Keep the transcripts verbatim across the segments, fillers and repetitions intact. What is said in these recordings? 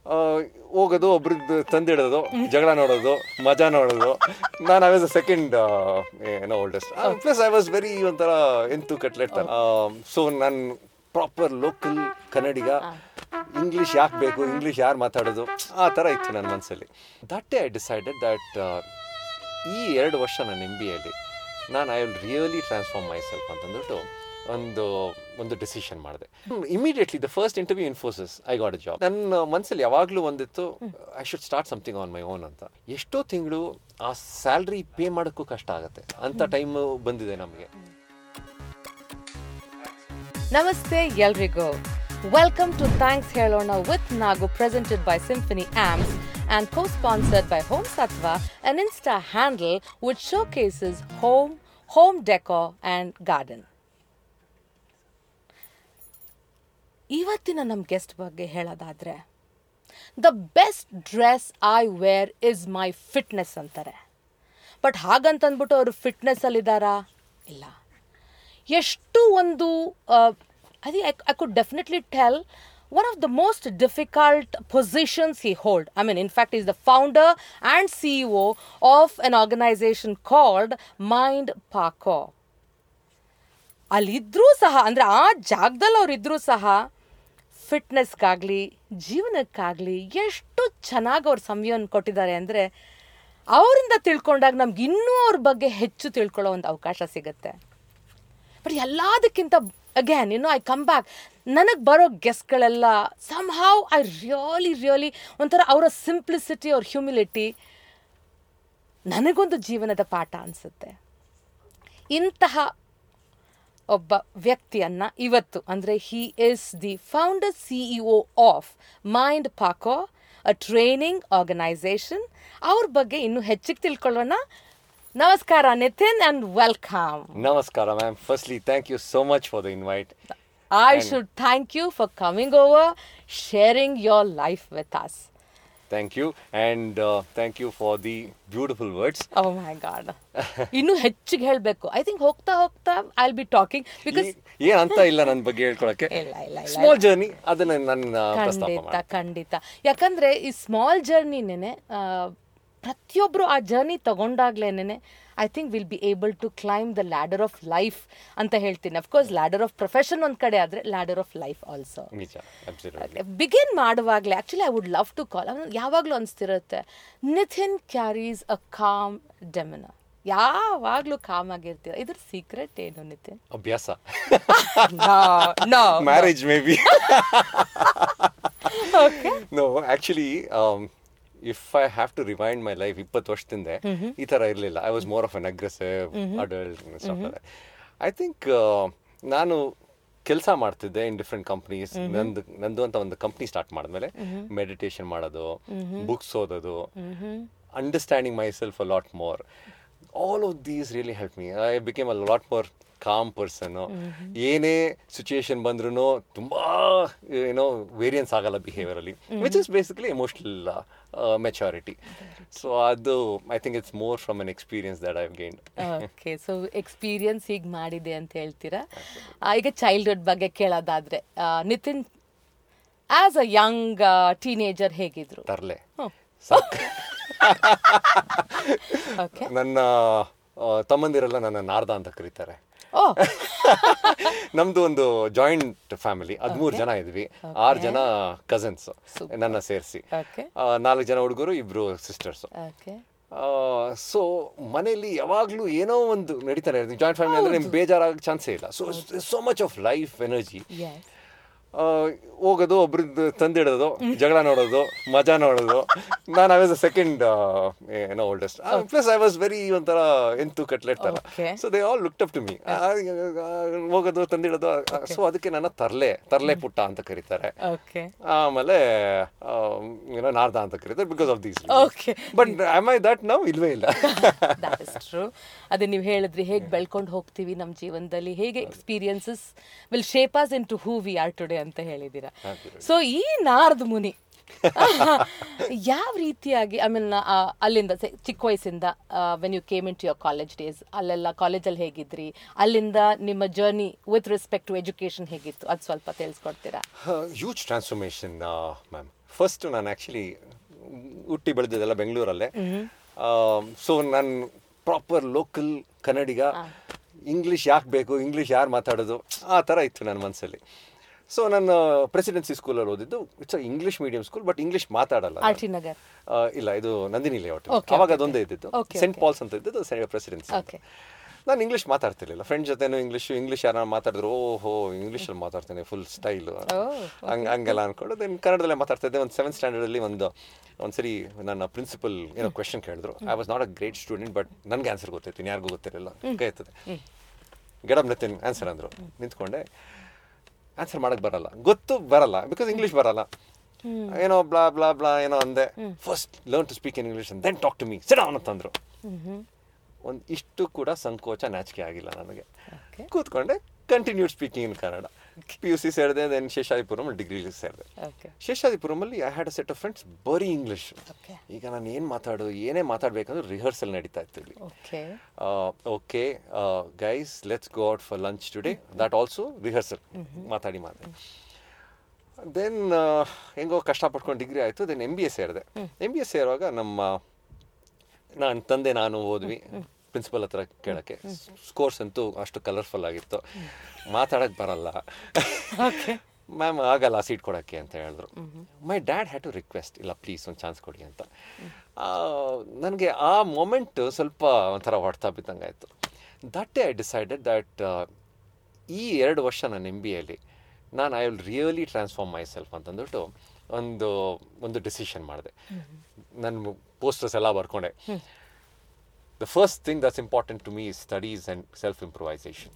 ಹೋಗೋದು ಒಬ್ರದ್ದು ತಂದಿಡೋದು, ಜಗಳ ನೋಡೋದು, ಮಜಾ ನೋಡೋದು. ನಾನು ಐ ವಾಸ್ ಅ ಸೆಕೆಂಡ್ ಏನೋ oldest. Plus I was very ಒಂಥರ ಎಂತು ಕಟ್ಲೆಟ್ ಥರ. ಸೊ ನಾನು ಪ್ರಾಪರ್ ಲೋಕಲ್ ಕನ್ನಡಿಗ. ಇಂಗ್ಲೀಷ್ ಯಾಕೆ ಬೇಕು, ಇಂಗ್ಲೀಷ್ ಯಾರು ಮಾತಾಡೋದು, ಆ ಥರ ಇತ್ತು ನನ್ನ ಮನಸ್ಸಲ್ಲಿ. That day I decided that ಈ ಎರಡು ವರ್ಷ ನಾನು ಎಮ್ ಬಿ ಎಲ್ಲಿ ನಾನು I will really transform myself ಅಂತಂದ್ಬಿಟ್ಟು ಒಂದು ಒಂದು ಡಿಸಿಷನ್ ಮಾಡಿದೆ. Immediately the first interview Infosys I got a job. ನನ್ನ ಮನಸ್ಸಲ್ಲಿ ಯಾವಾಗಲೂ ಒಂದಿತ್ತು, I should start something on my own ಅಂತ. ಎಷ್ಟೋ ತಿಂಗಳು ಆ ಸ್ಯಾಲ್ರಿ ಪೇ ಮಾಡೋಕ್ಕೂ ಕಷ್ಟ ಆಗುತ್ತೆ ಅಂತ ಟೈಮ್ ಬಂದಿದೆ ನಮಗೆ. ನಮಸ್ತೆ ಎಲ್ರಿಗೂ. ವೆಲ್ಕಮ್ ಟು ಥ್ಯಾಂಕ್ಸ್ ಹೇಳೋಣ with Nagu, presented by Symphony Arms and co-sponsored by Home Sattva, an Insta handle which showcases home, home decor and garden. ಇವತ್ತಿನ ನಮ್ಮ ಗೆಸ್ಟ್ ಬಗ್ಗೆ ಹೇಳೋದಾದ್ರೆ, the best dress I wear is my fitness ಅಂತಾರೆ. But ಹಾಗಂತಂದ್ಬಿಟ್ಟು ಅವರು ಫಿಟ್ನೆಸ್ಸಲ್ಲಿದ್ದಾರಾ? ಇಲ್ಲ. ಎಷ್ಟು ಒಂದು I think I could definitely tell one of the most difficult positions he hold. I mean, in fact, he's the founder and C E O of an organization called Mind Parkour. ಅಲ್ಲಿದ್ರೂ ಸಹ, ಅಂದರೆ ಆ ಜಾಗದಲ್ಲಿ ಅವರಿದ್ರೂ ಸಹ ಫಿಟ್ನೆಸ್ಗಾಗಲಿ ಜೀವನಕ್ಕಾಗಲಿ ಎಷ್ಟು ಚೆನ್ನಾಗಿ ಅವ್ರು ಸಮಯವನ್ನು ಕೊಟ್ಟಿದ್ದಾರೆ ಅಂದರೆ, ಅವರಿಂದ ತಿಳ್ಕೊಂಡಾಗ ನಮ್ಗೆ ಇನ್ನೂ ಅವ್ರ ಬಗ್ಗೆ ಹೆಚ್ಚು ತಿಳ್ಕೊಳ್ಳೋ ಒಂದು ಅವಕಾಶ ಸಿಗುತ್ತೆ. ಬಟ್ ಎಲ್ಲದಕ್ಕಿಂತ again you know I come back, ನನಗೆ ಬರೋ ಗೆಸ್ಟ್ಗಳೆಲ್ಲ somehow I really really ಒಂಥರ ಅವರ ಸಿಂಪ್ಲಿಸಿಟಿ, ಅವ್ರ ಹ್ಯೂಮಿಲಿಟಿ ನನಗೊಂದು ಜೀವನದ ಪಾಠ ಅನಿಸುತ್ತೆ. ಇಂತಹ ಒಬ್ಬ ವ್ಯಕ್ತಿಯನ್ನು ಇವತ್ತು, ಅಂದರೆ he is the founder C E O of Mind Parkour, a training organisation. ಅವ್ರ ಬಗ್ಗೆ ಇನ್ನೂ ಹೆಚ್ಚಿಗೆ ತಿಳ್ಕೊಳ್ಳೋಣ. Namaskara Nitin and welcome. Namaskara ma'am. Firstly, thank you so much for the invite. I and should thank you for coming over, sharing your life with us. Thank you and uh, thank you for the beautiful words. Oh my God. ಇನ್ನು ಹೆಚ್ಚಿಗೆ ಹೇಳಬೇಕು. I think ಹೋಗ್ತಾ ಹೋಗ್ತಾ I will be talking because ಏನು ಅಂತ ಇಲ್ಲ ನನ್ನ ಬಗ್ಗೆ ಹೇಳ್ಕೊಳಕ್ಕೆ. ಇಲ್ಲ ಇಲ್ಲ ಇಲ್ಲ ಸ್ಮಾಲ್ ಜರ್ನಿ ಅದನ್ನ ನನ್ನ ಪ್ರಸ್ತಾಪ ಮಾಡಿ. ಖಂಡಿತ ಖಂಡಿತ. ಯಾಕಂದ್ರೆ ಈ ಸ್ಮಾಲ್ ಜರ್ನಿನೇ ಪ್ರತಿಯೊಬ್ಬರು ಆ ಜರ್ನಿ ತಗೊಂಡಾಗ್ಲೇನೆ I think will be able to climb the ladder of life ಅಂತ ಹೇಳ್ತೀನಿ. ಅಫ್ಕೋರ್ಸ್ ಲ್ಯಾಡರ್ ಆಫ್ ಪ್ರೊಫೆಷನ್ ಒಂದು ಕಡೆ ಆದರೆ ladder of life also. Begin ಮಾಡುವಾಗಲೇ actually I would love to call, ಯಾವಾಗಲೂ ಅನಿಸ್ತಿರುತ್ತೆ, Nitin carries a calm demeanour. ಯಾವಾಗಲೂ ಕಾಮ್ ಆಗಿರ್ತೀರ. ಇದ್ರ ಸೀಕ್ರೆಟ್ ಏನು ನಿತಿನ್? ಅಭ್ಯಾಸ. No marriage maybe. Okay. No actually if I have to rewind my life, ಇಪ್ಪತ್ತು ವರ್ಷದಿಂದ ಈ ಥರ ಇರಲಿಲ್ಲ. I was more of an aggressive adult. I think ನಾನು ಕೆಲಸ ಮಾಡ್ತಿದ್ದೆ ಇನ್ ಡಿಫ್ರೆಂಟ್ ಕಂಪ್ನೀಸ್. ನಂದು ನಂದು ಅಂತ ಒಂದು ಕಂಪ್ನಿ ಸ್ಟಾರ್ಟ್ ಮಾಡಿದ್ಮೇಲೆ ಮೆಡಿಟೇಷನ್ ಮಾಡೋದು, ಬುಕ್ಸ್ ಓದೋದು, understanding myself a lot more. All of these really help me. I became a lot more calm ಪರ್ಸನ್ನು. ಏನೇ ಸಿಚುಯೇಷನ್ ಬಂದ್ರೂ ತುಂಬ ಏನೋ ವೇರಿಯನ್ಸ್ ಆಗಲ್ಲ ಬಿಹೇವಿಯರಲ್ಲಿ, which is basically emotional maturity. So ಅದು I think it's more from an experience that I have gained. Okay, so experience ಹೀಗೆ ಮಾಡಿದೆ ಅಂತ ಹೇಳ್ತೀರಾ. ಈಗ ಚೈಲ್ಡ್ಹುಡ್ ಬಗ್ಗೆ ಕೇಳೋದಾದ್ರೆ, Nitin as a young teenager ಹೇಗಿದ್ರು? ತರ್ಲೆ. ಓಕೆ. ನನ್ನ ತಮ್ಮಂದಿರೆಲ್ಲ ನನ್ನ ನಾರ್ದ ಅಂತ ಕರೀತಾರೆ. ನಮ್ದು ಒಂದು ಜಾಯಿಂಟ್ ಫ್ಯಾಮಿಲಿ, ಹದಿಮೂರು ಜನ ಇದ್ವಿ. ಆರು ಜನ ಕಸಿನ್ಸ್ ನನ್ನ ಸೇರಿಸಿ, ನಾಲ್ಕು ಜನ ಹುಡುಗರು, ಇಬ್ರು ಸಿಸ್ಟರ್ಸು. ಸೊ ಮನೆಯಲ್ಲಿ ಯಾವಾಗಲೂ ಏನೋ ಒಂದು ನಡೀತಾನೆ ಇರ್ತೀವಿ. ಜಾಯಿಂಟ್ ಫ್ಯಾಮಿಲಿ ಅಂದರೆ ನಿಮ್ಗೆ ಬೇಜಾರಾಗ ಚಾನ್ಸೇ ಇಲ್ಲ. So so much of life energy. ಹೋಗೋದು, ಒಬ್ರದ್ದು ತಂದಿಡೋದು, ಜಗಳ ನೋಡೋದು, ಮಜಾ ನೋಡೋದು. ನಾನು ಐ ವಾಸ್ ಅ ಸೆಕೆಂಡ್ ಏನೋ oldest. Plus I was very ಒಂಥರ ಎಂತು ಕಟ್ಲೆಟ್ ಥರ. So they all looked up to me. ಹೋಗೋದು, ತಂದಿಡೋದು. ಸೊ ಅದಕ್ಕೆ ನನ್ನ ತರ್ಲೆ ತರ್ಲೆ ಪುಟ್ಟ ಅಂತ ಕರೀತಾರೆ. ಆಮೇಲೆ ಏನೋ ನಾರ್ದ ಅಂತ ಕರೀತಾರೆ because of these. But am I that now? ಇಲ್ವೇ ಇಲ್ಲ. ಅದೇ ನೀವು ಹೇಳಿದ್ರಿ, ಹೇಗೆ ಬೆಳ್ಕೊಂಡು ಹೋಗ್ತೀವಿ ನಮ್ಮ ಜೀವನದಲ್ಲಿ, ಹೇಗೆ experiences will shape us into who we are today ಅಂತ ಹೇಳಿದ್ದೀರಾ. ಸೊ ಈ ನಾರದ ಮುನಿ ಯಾವ ರೀತಿಯಾಗಿ, ಐ ಮೀನ್ ಅಲ್ಲಿಂದ ಚಿಕ್ಕ ವಯಸ್ಸಿಂದ when you came into your college days, ಅಲ್ಲೆಲ್ಲ ಕಾಲೇಜಲ್ಲಿ ಹೇಗಿದ್ರಿ, ಅಲ್ಲಿಂದ ನಿಮ್ಮ journey with respect to education ಹೇಗಿತ್ತು, ಅದು ಸ್ವಲ್ಪ ತಿಳಿಸ್ಕೊಡ್ತೀರಾ? Huge transformation ma'am. ಫಸ್ಟ್ ನಾನು ಆ್ಯಕ್ಚುಲಿ ಹುಟ್ಟಿ ಬೆಳೆದಿದ್ದೆಲ್ಲ ಬೆಂಗಳೂರಲ್ಲೇ. ಸೊ ನಾನು ಪ್ರಾಪರ್ ಲೋಕಲ್ ಕನ್ನಡಿಗ. ಇಂಗ್ಲೀಷ್ ಯಾಕೆ ಬೇಕು, ಇಂಗ್ಲೀಷ್ ಯಾರು ಮಾತಾಡೋದು, ಆ ಥರ ಇತ್ತು ನನ್ನ ಮನಸ್ಸಲ್ಲಿ. ಸೊ ನಾನು ಪ್ರೆಸಿಡೆನ್ಸಿ ಸ್ಕೂಲಲ್ಲಿ ಓದಿದ್ದು. It's English medium school, but English ಮಾತಾಡಲ್ಲ. ಇಲ್ಲ, ಇದು ನಂದಿನಿ ಲೇಔಟ್. ಅವಾಗ ಅದೊಂದೇ ಇದ್ದಿದ್ದು, ಸೆಂಟ್ ಪಾಲ್ಸ್ ಅಂತ ಇದ್ದಿದ್ದು ಪ್ರೆಸಿಡೆನ್ಸಿ. ನಾನು ಇಂಗ್ಲೀಷ್ ಮಾತಾಡ್ತಿರ್ಲಿಲ್ಲ. ಫ್ರೆಂಡ್ ಜೊತೆನೂ ಇಂಗ್ಲೀಷು ಇಂಗ್ಲೀಷ್ ಯಾರು ಮಾತಾಡಿದ್ರು, ಓಹೋ ಇಂಗ್ಲೀಷಲ್ಲಿ ಮಾತಾಡ್ತೇನೆ ಫುಲ್ ಸ್ಟೈಲು ಹಂಗೆ ಹಂಗೆಲ್ಲ ಅಂದ್ಕೊಂಡು ದೆನ್ ಕನ್ನಡದಲ್ಲೇ ಮಾತಾಡ್ತಿದ್ದೆ. ಒಂದು ಸೆವೆಂತ್ ಸ್ಟ್ಯಾಂಡರ್ಡಲ್ಲಿ ಒಂದು ಒಂದ್ಸರಿ ನನ್ನ ಪ್ರಿನ್ಸಿಪಲ್ ಏನೋ ಕ್ವೆಶನ್ ಕೇಳಿದ್ರು. I was not a great student, but ನನಗೆ ಆನ್ಸರ್ ಗೊತ್ತೈತಿ, ಯಾರಿಗೂ ಗೊತ್ತಿರಲಿಲ್ಲ. ಕೇಳ್ತದೆ ಗೆಡಪ್ ನಿತಿನ್ ಆನ್ಸರ್ ಅಂದರು. ನಿಂತ್ಕೊಂಡೆ. ಆನ್ಸರ್ ಮಾಡೋಕ್ಕೆ ಬರಲ್ಲ, ಗೊತ್ತು ಬರಲ್ಲ, ಬಿಕಾಸ್ ಇಂಗ್ಲೀಷ್ ಬರಲ್ಲ. ಏನೋ ಬ್ಲಾ ಬ್ಲಾ ಬ್ಲಾ ಏನೋ ಅಂದೆ. First learn to speak in English and then talk to me sit down ಅಂತಂದ್ರು. ಒಂದು ಇಷ್ಟು ಕೂಡ ಸಂಕೋಚ ನಾಚಿಕೆ ಆಗಿಲ್ಲ ನನಗೆ. ಕೂತ್ಕೊಂಡೆ, continued speaking in Kannada. P U C ಸೇರಿದೆ, ದೆನ್ ಶೇಷಾದಿಪುರಂ ಡಿಗ್ರಿ ಸೇರಿದೆ. ಶೇಷಾದಿಪುರಮಲ್ಲಿ I had a set of friends ಬರೀ ಇಂಗ್ಲೀಷ್. ಈಗ ನಾನು ಏನು ಮಾತಾಡೋದು, ಏನೇ ಮಾತಾಡಬೇಕಂದ್ರೆ ರಿಹರ್ಸಲ್ ನಡೀತಾ ಇತ್ತು ಇಲ್ಲಿ. Okay guys, let's go out for lunch today, that also rehearsal, ಮಾತಾಡಿ ಮಾತಾಡಿ. ದೆನ್ ಹೆಂಗೋ ಕಷ್ಟಪಟ್ಕೊಂಡು ಡಿಗ್ರಿ ಆಯಿತು. ದೆನ್ ಎಮ್ ಬಿ ಎ ಸೇರಿದೆ. ಎಮ್ ಬಿ ಎ ಸೇರುವಾಗ ನಮ್ಮ ನಾನು ತಂದೆ ನಾನು ಹೋದ್ವಿ ಪ್ರಿನ್ಸಿಪಲ್ ಹತ್ರ ಕೇಳೋಕ್ಕೆ. ಸ್ಕೋರ್ಸ್ ಅಂತೂ ಅಷ್ಟು ಕಲರ್ಫುಲ್ ಆಗಿತ್ತು, ಮಾತಾಡೋಕ್ಕೆ ಬರಲ್ಲ. ಮ್ಯಾಮ್ ಆಗಲ್ಲ ಸೀಟ್ ಕೊಡೋಕ್ಕೆ ಅಂತ ಹೇಳಿದ್ರು. My dad had to request, ಇಲ್ಲ ಪ್ಲೀಸ್ ಒಂದು ಚಾನ್ಸ್ ಕೊಡಿ ಅಂತ. ನನಗೆ ಆ ಮೊಮೆಂಟು ಸ್ವಲ್ಪ ಒಂಥರ ಹೊಡ್ತಾ ಬಿದ್ದಂಗೆ ಆಯಿತು. That day I decided that ಈ ಎರಡು ವರ್ಷ ನಾನು ಎಮ್ ಬಿ ಎಲ್ಲಿ ನಾನು I will really transform myself ಅಂತಂದ್ಬಿಟ್ಟು ಒಂದು ಒಂದು ಡಿಸಿಷನ್ ಮಾಡಿದೆ. ನನ್ನ ಪೋಸ್ಟರ್ಸ್ ಎಲ್ಲ ಬರ್ಕೊಂಡೆ. The first thing that's important to me is studies and self improvisation.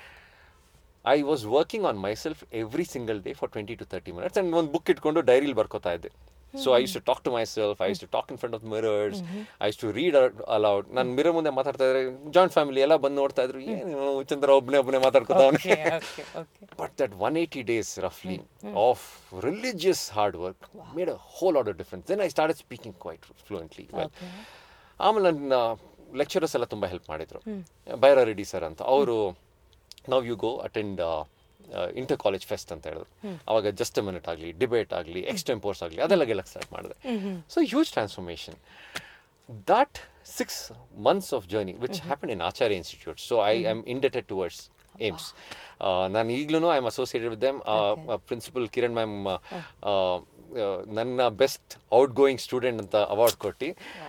I was working on myself every single day for twenty to thirty minutes and ಒಂದು book ಇಟ್ಕೊಂಡು ಡೈರಿಲಿ ಬರ್ಕೋತಾ ಇದ್ದೆ. So I use to talk to myself, I use to talk in front of mirrors, I use to read aloud. ನಾನು mirror ಮುಂದೆ ಮಾತಾಡ್ತಾ ಇದ್ರೆ joint family ಎಲ್ಲ ಬಂದು ನೋಡ್ತಾ ಇದ್ರು, ಏನು ಚಂದ್ರ ಒಬ್ಬನೇ ಒಬ್ಬನೇ ಮಾತಾಡ್ಕೊತಾವನೆ. But that one eighty days ರಫ್ಲಿ of religious hard work made a whole lot of difference. Then I started speaking quite fluently well. ಆಮೇಲೆ ನನ್ನ ಲೆಕ್ಚರರ್ಸ್ ಎಲ್ಲ ತುಂಬ ಹೆಲ್ಪ್ ಮಾಡಿದರು. ಬೈರಾ ರೆಡ್ಡಿ ಸರ್ ಅಂತ, ಅವರು ನಾವು you go attend inter college fest ಅಂತ ಹೇಳಿದ್ರು. ಅವಾಗ ಜಸ್ಟ್ ಎ ಮಿನಿಟ್ ಆಗಲಿ, ಡಿಬೇಟ್ ಆಗಲಿ, ಎಕ್ಸ್ಟೆಂಪೋರ್ಸ್ ಆಗಲಿ, ಅದೆಲ್ಲ ಗೆಲ್ಲಕ್ಕೆ ಸ್ಟಾರ್ಟ್ ಮಾಡಿದೆ. So huge transformation. That six months of journey which happen in Acharya Institute. So I am indebted towards AIMS. ನಾನು ಈಗಲೂ I am associated with them. Principal Kiran ma'am ನನ್ನ best outgoing student ಅಂತ award ಕೊಟ್ಟು,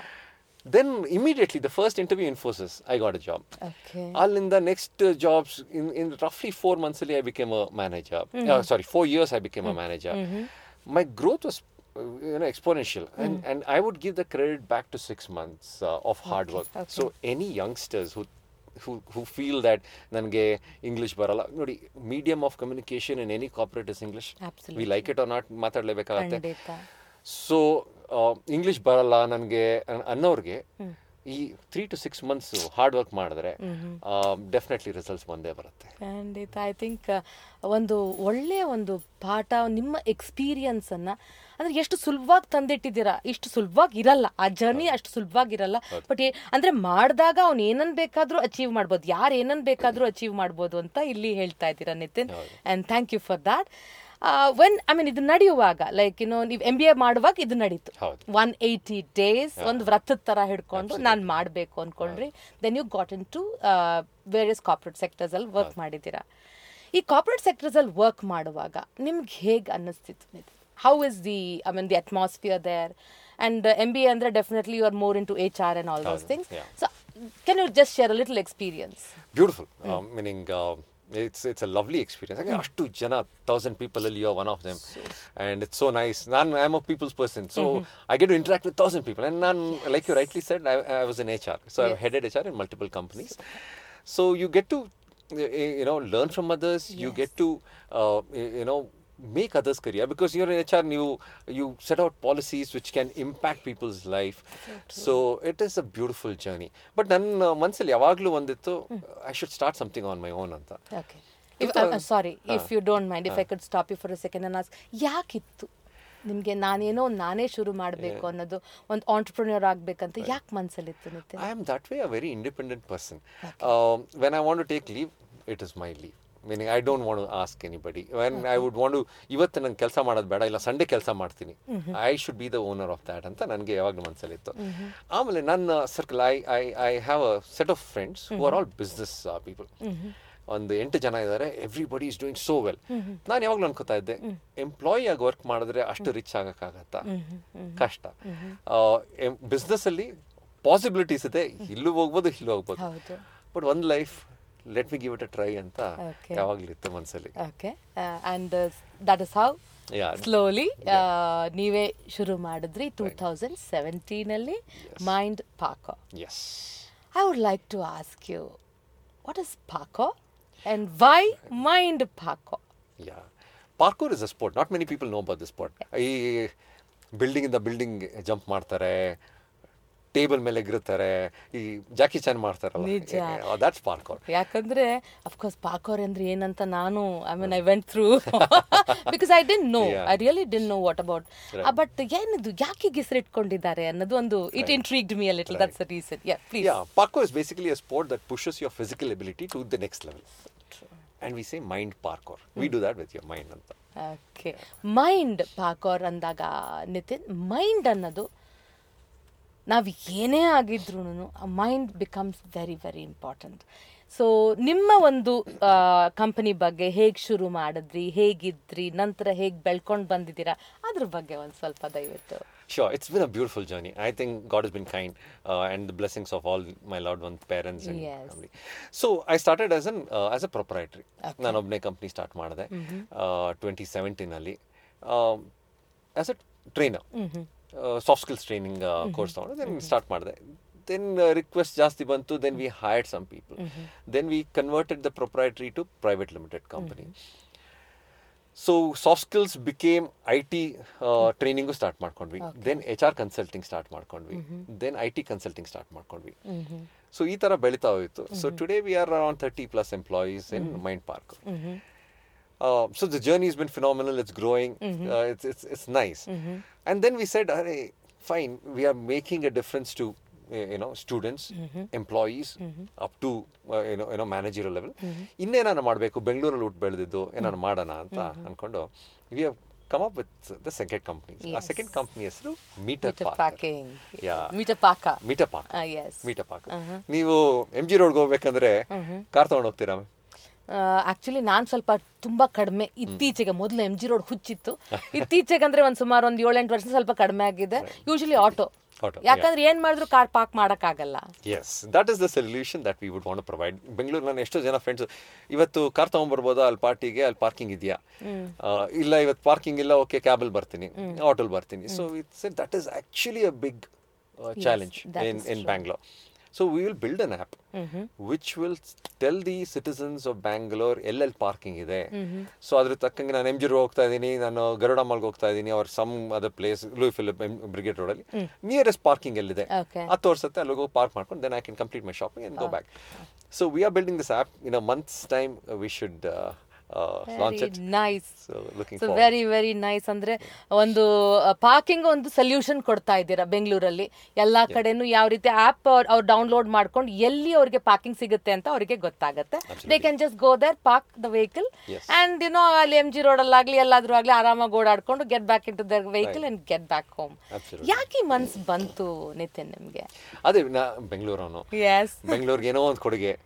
then immediately the first interview Infosys I got a job. Okay. All in the next uh, jobs in in roughly four months I became a manager. Mm-hmm. uh, sorry four years I became mm-hmm. a manager. Mm-hmm. My growth was uh, you know exponential. Mm-hmm. and and I would give the credit back to six months uh, of hard okay. work. Okay. So any youngsters who who who feel that nange English barala nodi, medium of communication in any corporate is English. Absolutely. We like it or not ಮಾತಾಡಲೇಬೇಕಾಗುತ್ತೆ. So English ಬರಲ್ಲ ನನಗೆ ಅನ್ನೋರಿಗೆ ಈ three to six months hard work ಮಾಡಿದ್ರೆ definitely results ಬಂದೇ ಬರುತ್ತೆ. ಖಂಡಿತ. I think ಒಂದು ಒಳ್ಳೆಯ ಒಂದು ಪಾಠ, ನಿಮ್ಮ ಎಕ್ಸ್ಪೀರಿಯನ್ಸನ್ನು ಅಂದರೆ ಎಷ್ಟು ಸುಲಭವಾಗಿ ತಂದಿಟ್ಟಿದ್ದೀರಾ. ಇಷ್ಟು ಸುಲಭವಾಗಿ ಇರಲ್ಲ, ಆ ಜರ್ನಿ ಅಷ್ಟು ಸುಲಭವಾಗಿರಲ್ಲ. ಬಟ್ ಅಂದರೆ ಮಾಡಿದಾಗ ಅವ್ನು ಏನನ್ನು ಬೇಕಾದರೂ ಅಚೀವ್ ಮಾಡ್ಬೋದು, ಯಾರು ಏನನ್ನು ಬೇಕಾದರೂ ಅಚೀವ್ ಮಾಡ್ಬೋದು ಅಂತ ಇಲ್ಲಿ ಹೇಳ್ತಾ ಇದ್ದೀರಾ Nitin. And thank you for that. When I mean ಇದು ನಡೆಯುವಾಗ ಲೈಕ್ ಏನೋ ನೀವು ಎಂ ಬಿ ಎ ಮಾಡುವಾಗ ಇದು ನಡೀತು. ಒನ್ ಏಯ್ಟಿ ಡೇಸ್ ಒಂದು ವ್ರತದ ಥರ ಹಿಡ್ಕೊಂಡು ನಾನು ಮಾಡಬೇಕು ಅಂದ್ಕೊಂಡ್ರಿ. Then you got into various corporate ಸೆಕ್ಟರ್ಸಲ್ಲಿ ವರ್ಕ್ ಮಾಡಿದ್ದೀರಾ. ಈ ಕಾರ್ಪೊರೇಟ್ ಸೆಕ್ಟರ್ಸಲ್ಲಿ ವರ್ಕ್ ಮಾಡುವಾಗ ನಿಮ್ಗೆ ಹೇಗೆ ಅನ್ನಿಸ್ತಿತ್ತು? How is the I mean the atmosphere there? And M B A ಅಂದರೆ definitely you are more into H R and all those things. So can you just share a little experience? Beautiful. Meaning It's it's a lovely experience. I ashtu jana, thousand people, you are one of them, so, and it's so nice. Nan, I'm a people's person, so mm-hmm. I get to interact with thousand people. And nan, yes. like you rightly said, I, I was in H R, so yes. I've headed H R in multiple companies. So you get to, you know, learn from others. Yes. You get to, uh, you know, make others' career, because you're in H R and you you set out policies which can impact people's life. So, so it is a beautiful journey. But ನನ್ನ ಮನಸ್ಸಲ್ಲಿ ಯಾವಾಗಲೂ ಒಂದಿತ್ತು, I should start something on my own ಅಂತ. Okay. If, uh, sorry, uh, if you don't mind, if uh, I could stop you for a second and ask, ಯಾಕಿತ್ತು ನಿಮಗೆ ನಾನೇನೋ ನಾನೇ ಶುರು ಮಾಡಬೇಕು ಅನ್ನೋದು, ಒಂದು ಆಂಟ್ರಪ್ರನ್ಯೂರ್ ಆಗಬೇಕಂತ ಯಾಕೆ ಮನಸ್ಸಲ್ಲಿತ್ತು Nitin? I am that way a very independent person. Okay. Uh, when I want to take leave, it is my leave. Meaning I don't want ask anybody when I would want ಇವತ್ತು ನಂಗೆ ಕೆಲಸ ಮಾಡೋದು ಬೇಡ ಇಲ್ಲ Sunday ಕೆಲಸ ಮಾಡ್ತೀನಿ I should be the owner of that ಅಂತ ನನಗೆ ಯಾವಾಗಲೂ ಮನಸ್ಸಲ್ಲಿತ್ತು. ಆಮೇಲೆ ನನ್ನ circle I I I have a set of friends who are all business people. ಒಂದು ಎಂಟು ಜನ ಇದ್ದಾರೆ, everybody is doing so well. ನಾನು ಯಾವಾಗಲೂ ಅನ್ಕೋತಾ ಇದ್ದೆ, ಎಂಪ್ಲಾಯಿ ಆಗಿ ವರ್ಕ್ ಮಾಡಿದ್ರೆ ಅಷ್ಟು ರಿಚ್ ಆಗಕ್ಕಾಗತ್ತಾ? ಕಷ್ಟ. ಬಿಸ್ನೆಸ್ ಅಲ್ಲಿ ಪಾಸಿಬಿಲಿಟೀಸ್ ಇದೆ, ಇಲ್ಲೂ ಹೋಗ್ಬೋದು ಇಲ್ಲೂ ಹೋಗ್ಬೋದು, ಬಟ್ ಒಂದು life let me give it a try ಅಂತ ಯಾವಾಗಲೂ ಇತ್ತು ಮನಸ್ಸಲ್ಲಿ. Okay, and that is how slowly ನೀವೇ ಶುರು ಮಾಡಿದ್ರಿ ಟೂ ತೌಸಂಡ್ ಸೆವೆಂಟೀನಲ್ಲಿ Mind Parkour. Yes. I would like to ask you, what is parkour and why mind parkour? Yeah, parkour is a sport. Not many people know about this sport. ಈ building ಇಂದ building jump ಮಾಡ್ತಾರೆ, table ಮೇಲೆ ಎಗರುತ್ತಾರೆ, ಈ ಜಾಕಿ ಚಾನ್ ಮಾಡ್ತಾರಲ್ಲ, that's ಪಾರ್ಕೋರ್. ಯಾಕಂದ್ರೆ of course ಪಾರ್ಕೋರ್ ಅಂದ್ರೆ ಏನಂತ ನಾನು I mean I went through because I didn't know, I really didn't know what about. But ಏನಿದು ಯಾಕೆ ಹೆಸರಿಟ್ಕೊಂಡಿದ್ದಾರೆ ಅನ್ನೋದು ಒಂದು it intrigued me a little. That's the reason. Yeah, please. Yeah, parkour is basically a sport that pushes your physical ability to the next level. And we say Mind Parkour. We do that with your mind ಅಂತ. Okay, Mind Parkour ಅಂದಾಗ Nitin, mind ಅನ್ನೋದು ನಾವು ಏನೇ ಆಗಿದ್ರೂ mind becomes very very important. So ನಿಮ್ಮ ಒಂದು company ಬಗ್ಗೆ ಹೇಗೆ ಶುರು ಮಾಡಿದ್ರಿ, ಹೇಗಿದ್ರಿ, ನಂತರ ಹೇಗೆ ಬೆಳ್ಕೊಂಡು ಬಂದಿದ್ದೀರಾ, ಅದ್ರ ಬಗ್ಗೆ ಒಂದು ಸ್ವಲ್ಪ ದಯವಿಟ್ಟು. Sure, it's been a beautiful journey. I think God has been kind uh, and the blessings of all my loved ones, parents and yes. family. So I started as an uh, as a proprietary. ನಾನು ಒಬ್ಬನೇ company start ಮಾಡಿದೆ twenty ಸೆವೆಂಟೀನಲ್ಲಿ as a trainer. Soft skills training course ತೊಗೊಂಡು then start ಮಾಡಿದೆ. Then request ಜಾಸ್ತಿ ಬಂತು, then we hired some people, then we converted the proprietary to private limited company. So soft skills became I T training start ಮಾಡ್ಕೊಂಡ್ವಿ, then H R consulting start ಮಾಡ್ಕೊಂಡ್ವಿ, then I T consulting start ಮಾಡ್ಕೊಂಡ್ವಿ. So ಈ ಥರ ಬೆಳೀತಾ ಹೋಯಿತು. So today we are around thirty plus employees in Mind Park. Uh, so the journey has been phenomenal. It's growing. Mm-hmm. Uh, it's it's it's nice. Mm-hmm. And then we said, "Hey, fine. We are making a difference to uh, you know students, mm-hmm. employees, mm-hmm. up to uh, you know you know managerial level. ಇನ್ನೇನಾನ ಮಾಡಬೇಕು, ಬೆಂಗಳೂರಲ್ಲಿ ಹುಟ್ಟು ಬೆಳೆದಿದ್ದು ಏನಾನ ಮಾಡೋಣ ಅಂತ ಅನ್ಕೊಂಡು we have come up with the second company. Yes. Our second company ಹೆಸರು Meter Parking. Yeah. Meter Park. Meter Park. Ah, yes. Meter Park. Uh-huh. ನೀವು ಎಂ ಜಿ ರೋಡ್ಗೆ ಹೋಗ್ಬೇಕಂದ್ರೆ ಕಾರ್ ತಗೊಂಡು ಹೋಗ್ತೀರಾ? ಆಕ್ಚುಲಿ ನಾನು ಸ್ವಲ್ಪ ತುಂಬಾ ಕಡಿಮೆ ಇತ್ತೀಚೆಗೆ, ಮೊದಲು ಎಂ ಜಿ ರೋಡ್ ಹುಚ್ಚಿತ್ತು, ಇತ್ತೀಚೆಗೆ ಅಂದ್ರೆ ಒಂದು ಸುಮಾರು ಒಂದು ಏಳೆಂಟು ವರ್ಷ ಸ್ವಲ್ಪ ಕಡಿಮೆ ಆಗಿದೆ. ಯೂಶಲಿ ಆಟೋ, ಯಾಕಂದ್ರೆ ಏನ್ ಮಾಡಿದ್ರು ಕಾರ್ ಪಾರ್ಕ್ ಮಾಡಕ್ ಆಗಲ್ಲ. Yes, that is the solution that we would want to provide. Bengaluru ನಾನು ಎಷ್ಟೋ ಜನ ಫ್ರೆಂಡ್ಸ್, ಇವತ್ತು ಕಾರ್ ತಗೊಂಡ್ಬರ್ಬೋದಾ, ಅಲ್ಲಿ ಪಾರ್ಟಿಗೆ ಅಲ್ಲಿ ಪಾರ್ಕಿಂಗ್ ಇದೆಯಾ, ಇಲ್ಲ ಇವತ್ತು ಪಾರ್ಕಿಂಗ್ ಇಲ್ಲ, ಓಕೆ ಕ್ಯಾಬಲ್ಲಿ ಬರ್ತೀನಿ, ಆಟೋಲ್ ಬರ್ತೀನಿ. So it's that is actually a big challenge in in Bangalore. So we will build an app mm-hmm. which will tell the citizens of Bangalore ಎಲ್ಲೆಲ್ಲಿ ಪಾರ್ಕಿಂಗ್ ಇದೆ. ಸೊ ಅದ್ರ ತಕ್ಕಂಗೆ ನಾನು ಎಂ ಜಿ ರೋಡ್ ಹೋಗ್ತಾ ಇದ್ದೀನಿ, ನಾನು ಗರುಡ ಮಾಲ್ಗೆ ಹೋಗ್ತಾ ಇದ್ದೀನಿ, ಅವ್ರ some other place Louis Philippe Brigade ರೋಡಲ್ಲಿ ನಿಯರೆಸ್ಟ್ ಪಾರ್ಕಿಂಗ್ ಎಲ್ಲಿದೆ ಅದು ತೋರಿಸುತ್ತೆ. ಅಲ್ಲಿ ಹೋಗಿ ಪಾರ್ಕ್ ಮಾಡ್ಕೊಂಡು then I can complete my shopping and go back. So we are building this app in a months time. We should launch it. Nice. So looking so forward. very very nice. ಅಂದ್ರೆ ಒಂದು parking ಒಂದು solution ಕೊಡ್ತಾ ಇದ್ದೀರಾ ಬೆಂಗಳೂರಲ್ಲಿ. ಎಲ್ಲಾ ಕಡೆನೂ ಯಾವ ರೀತಿ ಆಪ್ ಅವ್ರು ಡೌನ್ಲೋಡ್ ಮಾಡ್ಕೊಂಡು ಎಲ್ಲಿ ಅವ್ರಿಗೆ ಪಾರ್ಕಿಂಗ್ ಸಿಗುತ್ತೆ ಅಂತ ಅವರಿಗೆ ಗೊತ್ತಾಗುತ್ತೆ. They can just go there, park the vehicle and you know ಅಲ್ಲಿ ಎಂ ಜಿ ರೋಡ್ ಅಲ್ಲಿ ಆಗ್ಲಿ ಎಲ್ಲಾದ್ರೂ ಆಗ್ಲಿ ಆರಾಮಾಗಿ ಓಡಾಡ್ಕೊಂಡು get back into their vehicle and get back home. ಯಾಕೆ ಮನ್ಸ್ ಬಂತು ನಿತಿನ್ ನಿಮ್ಗೆ? ಅದೇ ಬೆಂಗಳೂರವನು, ಬೆಂಗಳೂರಿಗೆ ಏನೋ ಒಂದು ಕೊಡುಗೆ.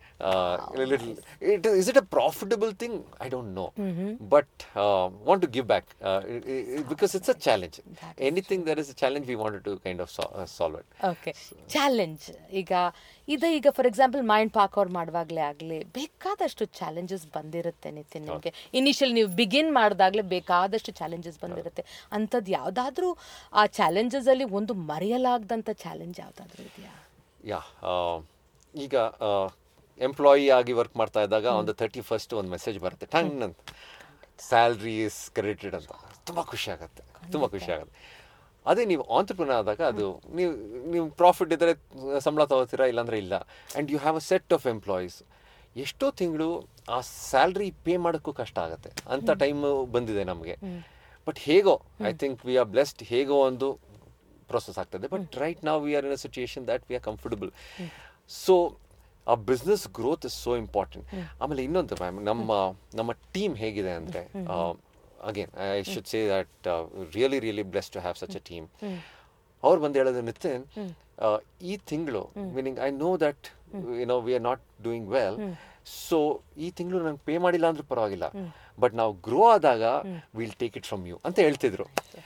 Is it a profitable thing? I don't know. Mm-hmm. But uh, want to give back uh, it, it, because it's a challenge. Anything that is a challenge, we wanted to kind of so- uh, solve it. Okay. So, challenge. ಈಗ ಇದು ಈಗ for example mind park ಅವ್ರು ಮಾಡುವಾಗಲೇ ಆಗಲಿ ಬೇಕಾದಷ್ಟು challenges ಬಂದಿರುತ್ತೆ ನಿತಿನ್ ನಿಮಗೆ. Initial ನೀವು begin ಮಾಡಿದಾಗಲೇ ಬೇಕಾದಷ್ಟು ಚಾಲೆಂಜಸ್ ಬಂದಿರುತ್ತೆ. ಅಂಥದ್ದು ಯಾವುದಾದ್ರೂ ಆ ಚಾಲೆಂಜಸಲ್ಲಿ ಒಂದು ಮರೆಯಲಾಗದಂಥ ಚಾಲೆಂಜ್ ಯಾವುದಾದ್ರೂ ಇದೆಯಾ? ಯಾ, ಈಗ ಎಂಪ್ಲಾಯಿ ಆಗಿ ವರ್ಕ್ ಮಾಡ್ತಾ ಇದ್ದಾಗ ಒಂದು ತರ್ಟಿ ಫಸ್ಟ್ ಒಂದು ಮೆಸೇಜ್ ಬರುತ್ತೆ, ಟಂಗ್ ಅಂತ, ಸ್ಯಾಲ್ರಿ ಇಸ್ ಕ್ರೆಡಿಟೆಡ್ ಅಂತ. ತುಂಬ ಖುಷಿ ಆಗುತ್ತೆ, ತುಂಬ ಖುಷಿ ಆಗುತ್ತೆ. ಅದೇ ನೀವು ಆಂಟ್ರಪ್ರಿನರ್ ಆದಾಗ ಅದು ನೀವು ನೀವು ಪ್ರಾಫಿಟ್ ಇದ್ದರೆ ಸಂಬಳ ತಗೋತೀರಾ, ಇಲ್ಲಾಂದರೆ ಇಲ್ಲ. And you have a set of employees. ಎಷ್ಟೋ ತಿಂಗಳು ಆ ಸ್ಯಾಲ್ರಿ ಪೇ ಮಾಡೋಕ್ಕೂ ಕಷ್ಟ ಆಗುತ್ತೆ ಅಂಥ ಟೈಮು ಬಂದಿದೆ ನಮಗೆ. ಬಟ್ ಹೇಗೋ I think we are blessed, ಹೇಗೋ ಒಂದು ಪ್ರೊಸೆಸ್ ಆಗ್ತದೆ. ಬಟ್ ರೈಟ್ ನಾವು we are in a situation that we are comfortable. So ಆ business growth is so important. ಆಮೇಲೆ ಇನ್ನೊಂದು ಮ್ಯಾಮ್, ನಮ್ಮ ನಮ್ಮ ಟೀಮ್ ಹೇಗಿದೆ ಅಂದರೆ, again I should say that really really blessed to have such a team. ಅವ್ರು ಬಂದು ಹೇಳಿದ್ರು, ನಿತಿನ್ ಈ ತಿಂಗಳು, meaning I know that you know we are not doing well, so ಈ ತಿಂಗಳು ನಂಗೆ ಪೇ ಮಾಡಿಲ್ಲ ಅಂದ್ರೂ ಪರವಾಗಿಲ್ಲ, ಬಟ್ ನಾವು ಗ್ರೋ ಆದಾಗ will take it from you ಅಂತ ಹೇಳ್ತಿದ್ರು.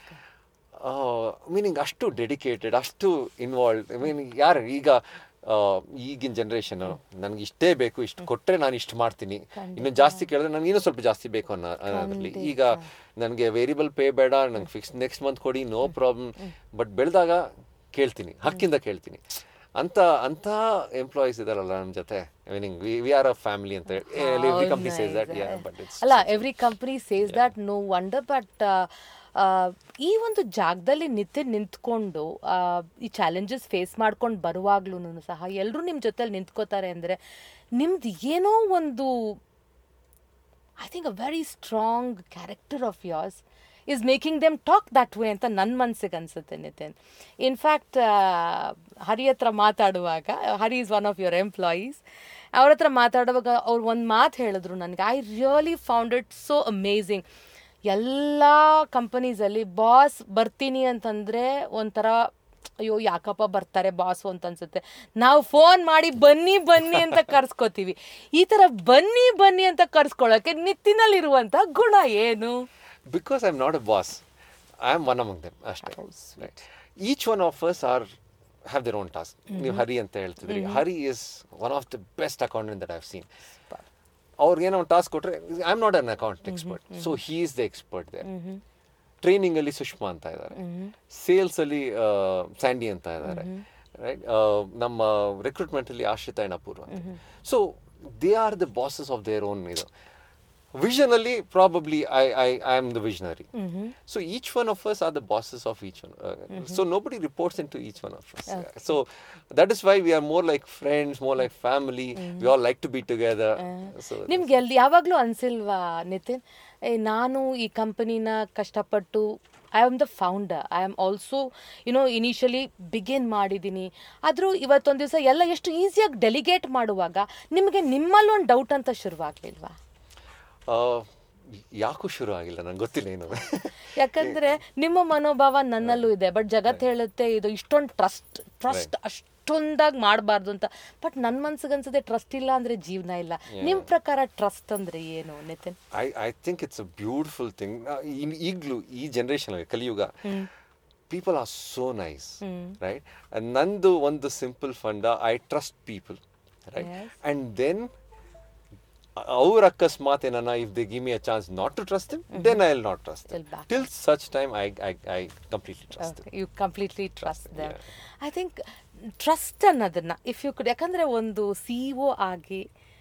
ಮೀನಿಂಗ್ ಅಷ್ಟು ಡೆಡಿಕೇಟೆಡ್, ಅಷ್ಟು ಇನ್ವಾಲ್ವ್. ಮೀನಿಂಗ್ ಯಾರು ಈಗ ಈಗಿನ ಜನ್ರೇಷನು ನನಗೆ ಇಷ್ಟೇ ಬೇಕು, ಇಷ್ಟು ಕೊಟ್ಟರೆ ನಾನು ಇಷ್ಟು ಮಾಡ್ತೀನಿ, ಇನ್ನು ಜಾಸ್ತಿ ಕೇಳಿದ್ರೆ ನನಗೆ ಇನ್ನೂ ಸ್ವಲ್ಪ ಜಾಸ್ತಿ ಬೇಕು ಅನ್ನೋ ಅನ್ನೋದ್ರಲ್ಲಿ. ಈಗ ನನಗೆ ವೇರಿಯಬಲ್ ಪೇ ಬೇಡ, ನಂಗೆ ಫಿಕ್ಸ್ ನೆಕ್ಸ್ಟ್ ಮಂತ್ ಕೊಡಿ, ನೋ ಪ್ರಾಬ್ಲಮ್, ಬಟ್ ಬೆಳೆದಾಗ ಕೇಳ್ತೀನಿ, ಹಕ್ಕಿಂದ ಕೇಳ್ತೀನಿ ಅಂತ ಅಂಥ ಎಂಪ್ಲಾಯೀಸ್ ಇದಾರಲ್ಲ ನಮ್ಮ ಜೊತೆ. Meaning we we are a family ಅಂತ ಹೇಳಿ ಎವ್ರಿ ಕಂಪ್ನಿ ಸೇಸ್ ದಟ್. ಅಲ್ಲ, every company says that, no wonder. But ಈ ಒಂದು ಜಾಗದಲ್ಲಿ ನಿತಿನ್ ನಿಂತ್ಕೊಂಡು ಈ ಚಾಲೆಂಜಸ್ ಫೇಸ್ ಮಾಡ್ಕೊಂಡು ಬರುವಾಗ್ಲೂ ಸಹ ಎಲ್ಲರೂ ನಿಮ್ಮ ಜೊತೆಲಿ ನಿಂತ್ಕೋತಾರೆ ಅಂದರೆ, ನಿಮ್ದು ಏನೋ ಒಂದು I think a very strong character of yours is making them talk that way ಅಂತ ನನ್ನ ಮನಸ್ಸಿಗೆ ಅನಿಸುತ್ತೆ ನಿತಿನ್. ಇನ್ಫ್ಯಾಕ್ಟ್ ಹರಿ ಹತ್ರ ಮಾತಾಡುವಾಗ, Hari is one of your employees, ಅವ್ರ ಹತ್ರ ಮಾತಾಡುವಾಗ ಅವ್ರು ಒಂದು ಮಾತು ಹೇಳಿದ್ರು ನನಗೆ, I really found it so amazing. ಎಲ್ಲ ಕಂಪನೀಸಲ್ಲಿ ಬಾಸ್ ಬರ್ತೀನಿ ಅಂತಂದರೆ ಒಂಥರ ಅಯ್ಯೋ ಯಾಕಪ್ಪ ಬರ್ತಾರೆ ಬಾಸು ಅಂತ ಅನ್ಸುತ್ತೆ. ನಾವು ಫೋನ್ ಮಾಡಿ ಬನ್ನಿ ಬನ್ನಿ ಅಂತ ಕರ್ಸ್ಕೊತೀವಿ. ಈ ಥರ ಬನ್ನಿ ಬನ್ನಿ ಅಂತ ಕರ್ಸ್ಕೊಳ್ಳೋಕ್ಕೆ ನಿತಿನಲ್ಲಿರುವಂಥ ಗುಣ ಏನು? Because I'm not a boss, I am one among them. ಅಷ್ಟೇ. Right. Each one of us are have their own task. ನೀವು ಹರಿ ಅಂತ ಹೇಳ್ತಿದ್ರಿ, Hari is one of the best accountant that I have seen. ಅವ್ರಿಗೇನೋ ಒಂದು ಟಾಸ್ಕ್ ಕೊಟ್ಟರೆ, I am not an account expert, so he is the expert there. ಟ್ರೈನಿಂಗಲ್ಲಿ ಸುಷ್ಮಾ ಅಂತ ಇದ್ದಾರೆ, ಸೇಲ್ಸಲ್ಲಿ Sandy ಅಂತ ಇದ್ದಾರೆ, ರೈಟ್. ನಮ್ಮ ರಿಕ್ರೂಟ್ಮೆಂಟಲ್ಲಿ ಆಶ್ರಿತಾ ಅಪೂರ್ವ ಅಂತ. So they are the bosses of their own. ಇದು ವಿಷನಲ್ಲಿ probably I I I am the visionary. So each one of us are the bosses of each one. So nobody reports into each one of us. So that is why we are more like friends, more like family. We all like to be together. So ನಿಮ್ಗೆ ಎಲ್ಲಿ ಯಾವಾಗಲೂ ಅನಿಸಿಲ್ವಾ ನಿತಿನ್, ಏ ನಾನು ಈ ಕಂಪನಿನ ಕಷ್ಟಪಟ್ಟು, I am the founder, I am also you know initially begin ಮಾಡಿದ್ದೀನಿ, ಆದರೂ ಇವತ್ತೊಂದು ದಿವಸ ಎಲ್ಲ ಎಷ್ಟು ಈಸಿಯಾಗಿ ಡೆಲಿಗೇಟ್ ಮಾಡುವಾಗ ನಿಮಗೆ ನಿಮ್ಮಲ್ಲೊಂದು ಡೌಟ್ ಅಂತ ಶುರುವಾಗಲಿಲ್ವಾ? ಯಾಕೂ ಶುರು ಆಗಿಲ್ಲ, ನಂಗೆ ಗೊತ್ತಿಲ್ಲ ಏನು. ಯಾಕಂದ್ರೆ ನಿಮ್ಮ ಮನೋಭಾವ ನನ್ನಲ್ಲೂ ಇದೆ, ಬಟ್ ಜಗತ್ತು ಹೇಳುತ್ತೆ ಇದು ಇಷ್ಟೊಂದು ಟ್ರಸ್ಟ್ ಟ್ರಸ್ಟ್ ಅಷ್ಟೊಂದಾಗಿ ಮಾಡಬಾರ್ದು ಅಂತ. ಬಟ್ ನನ್ನ ಮನ್ಸಿಗೆ ಅನ್ಸುತ್ತೆ ಟ್ರಸ್ಟ್ ಇಲ್ಲ ಅಂದ್ರೆ ಜೀವನ ಇಲ್ಲ. ನಿಮ್ಮ ಪ್ರಕಾರ ಟ್ರಸ್ಟ್ ಅಂದ್ರೆ ಏನು Nitin? I I think it's a beautiful thing. ಈಗಲೂ ಈ ಜನ್ರೇಷನ್ ಕಲಿಯುಗ, people are so nice, right. ನಂದು ಒಂದು ಸಿಂಪಲ್ ಫಂಡ, I trust people, right. And then ಅವ್ರ ಅಕಸ್ಮಾತ್ ಏನನ್ನ, if they give me a chance not to trust them, then I will not trust them. Till such time I I I completely trust them. You completely trust them. I think trust ಅನ್ನೋದನ್ನ if you ಕುಡ್, ಯಾಕಂದ್ರೆ ಒಂದು C E ಒ ಆಗಿ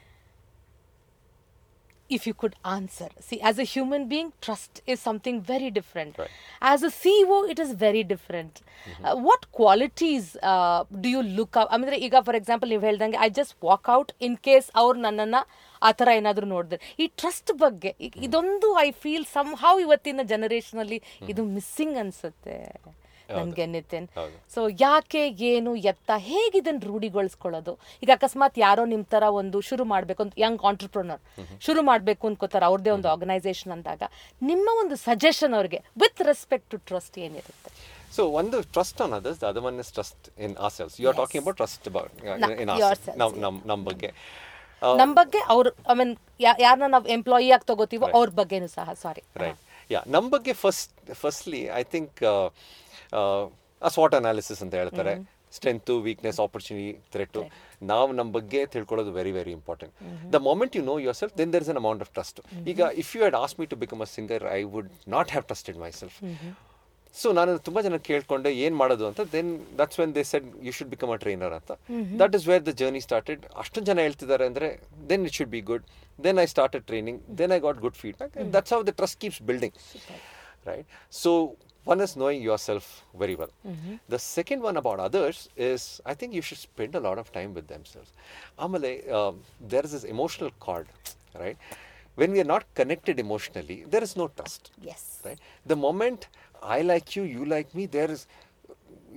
if you could answer, see, as a human being, trust is something very different. Right. As a C E O, it is very different. Mm-hmm. Uh, what qualities uh, do you look up? I mean, ಈಗ for example ನೀವು ಹೇಳ್ದಂಗೆ I just walk out in case ಅವ್ರು ನನ್ನನ್ನು ಆ ಥರ ಏನಾದರೂ ನೋಡಿದ್ರೆ, ಈ ಟ್ರಸ್ಟ್ ಬಗ್ಗೆ ಇದೊಂದು ಐ ಫೀಲ್ ಸಮ್ ಹೌ ಇವತ್ತಿನ ಜನರೇಷನಲ್ಲಿ ಇದು ಮಿಸ್ಸಿಂಗ್ ಅನ್ಸುತ್ತೆ ನನಗೆ ನಿತಿನ್. ಸೊ ಯಾಕೆ, ಏನು, ಎತ್ತ, ಹೇಗೆ ಇದನ್ನು ರೂಢಿಗೊಳಿಸ್ಕೊಳ್ಳೋದು? ಈಗ ಅಕಸ್ಮಾತ್ ಯಾರೋ ನಿಮ್ಮ ಥರ ಒಂದು ಶುರು ಮಾಡಬೇಕು ಅಂತ, ಯಂಗ್ ಆಂಟ್ರಪ್ರನರ್ ಶುರು ಮಾಡಬೇಕು ಅನ್ಕೋತಾರೆ, ಅವ್ರದ್ದೇ ಒಂದು ಆರ್ಗನೈಸೇಷನ್ ಅಂದಾಗ ನಿಮ್ಮ ಒಂದು ಸಜೆಷನ್ ಅವ್ರಿಗೆ ವಿತ್ ರೆಸ್ಪೆಕ್ಟ್ ಟು ಟ್ರಸ್ಟ್ ಏನಿರುತ್ತೆ? So one the trust on others, the other one is trust in ourselves. You are yes. talking about trust about uh, Na, in ourselves. Nam nam nam ಬಗ್ಗೆ ನಮ್ಮ ಬಗ್ಗೆ ಅವ್ರು, I mean ಯಾರನ್ನ ನಾವು employee ಆಗಿ ತಗೋತೀವೋ ಅವ್ರ ಬಗ್ಗೆನೂ ಸಹ. ಸಾರಿ, ರೈಟ್. ಯಾ, ನಮ್ಮ ಬಗ್ಗೆ ಫಸ್ಟ್ ಫಸ್ಟ್ಲಿ ಐ ಥಿಂಕ್ ಆ ಸ್ವಾಟ್ ಅನಾಲಿಸಿಸ್ ಅಂತ ಹೇಳ್ತಾರೆ. Strength, weakness, opportunity, threat. ನಾವು ನಮ್ಮ ಬಗ್ಗೆ ತಿಳ್ಕೊಳ್ಳೋದು very very important. The moment you know yourself, then there is an amount of trust. ಈಗ if you had ask me to become a singer, I would not have trusted myself. So ನಾನು ತುಂಬ ಜನ ಕೇಳ್ಕೊಂಡೆ ಏನು ಮಾಡೋದು ಅಂತ. Then that's when they said you should become a trainer ಅಂತ. That is where the journey started. ಅಷ್ಟೊಂದು ಜನ ಹೇಳ್ತಿದ್ದಾರೆ ಅಂದರೆ then it should be good. Then I started training, then I got good feedback, and that's how the trust keeps building, right. So one is knowing yourself very well. Mm-hmm. The second one about others is, I think you should spend a lot of time with themselves. Amale, um, there is this emotional cord, right? When we are not connected emotionally, there is no trust. Yes. Right? The moment I like you, you like me, there is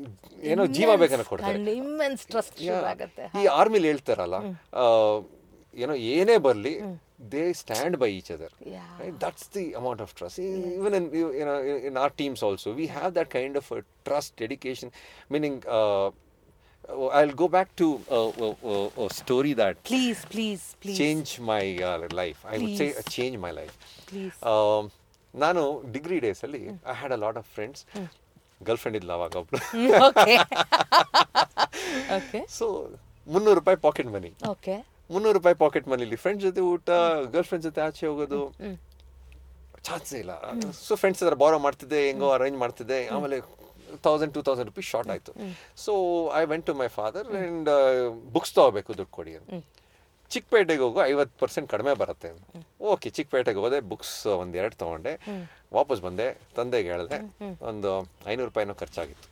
ಏನೋ ಜೀವ ಬೇಕನ್ನ ಕೊಡ್ತಾರೆ. Immense trust ಆಗುತ್ತೆ. ಈ ಆರ್ಮಿಲಿ ಹೇಳ್ತಾರಲ್ಲ, ಏನೋ ಏನೇ ಬರಲಿ they stand by each other. That's the amount of trust. Even in you know in our teams also we have that kind of a trust, dedication, meaning uh, I'll go back to a, a, a story that please please please changed my uh, life. I would say uh, change my life. Please. um, ನಾನು degree days ಅಲ್ಲಿ I had a lot of friends. Girlfriend ಇದ್ಲ ಅವಾಗ ಒಬ್ರು. Okay okay so ಮುನ್ನೂರು ರೂಪಾಯಿ pocket money. Okay ಮುನ್ನೂರು ರೂಪಾಯಿ packet ಮನಿಲಿ friends ಜೊತೆ ಊಟ, ಗರ್ಲ್ ಫ್ರೆಂಡ್ಸ್ ಜೊತೆ ಆಚೆ ಹೋಗೋದು ಚಾನ್ಸೇ ಇಲ್ಲ. ಸೊ ಫ್ರೆಂಡ್ಸ್ ಹತ್ರ ಬಾರೋ ಮಾಡ್ತಿದ್ದೆ, ಹೆಂಗೋ ಅರೇಂಜ್ ಮಾಡ್ತಿದ್ದೆ. ಆಮೇಲೆ thousand two thousand rupees short ಆಯಿತು. So I went to my father and books ತೊಗೋಬೇಕು, ದುಡ್ಡು ಕೊಡಿ ಅಂತ. ಚಿಕ್ಕಪೇಟೆಗೆ ಹೋಗೋ ಐವತ್ತು ಪರ್ಸೆಂಟ್ ಕಡಿಮೆ ಬರುತ್ತೆ. ಓಕೆ, ಚಿಕ್ಕಪೇಟೆಗೆ ಹೋದೆ, ಬುಕ್ಸ್ ಒಂದೆರಡು ತೊಗೊಂಡೆ, ವಾಪಸ್ ಬಂದೆ, ತಂದೆಗೆ ಹೇಳಿದೆ. ಒಂದು ಐನೂರು ರೂಪಾಯಿನೋ ಖರ್ಚಾಗಿತ್ತು.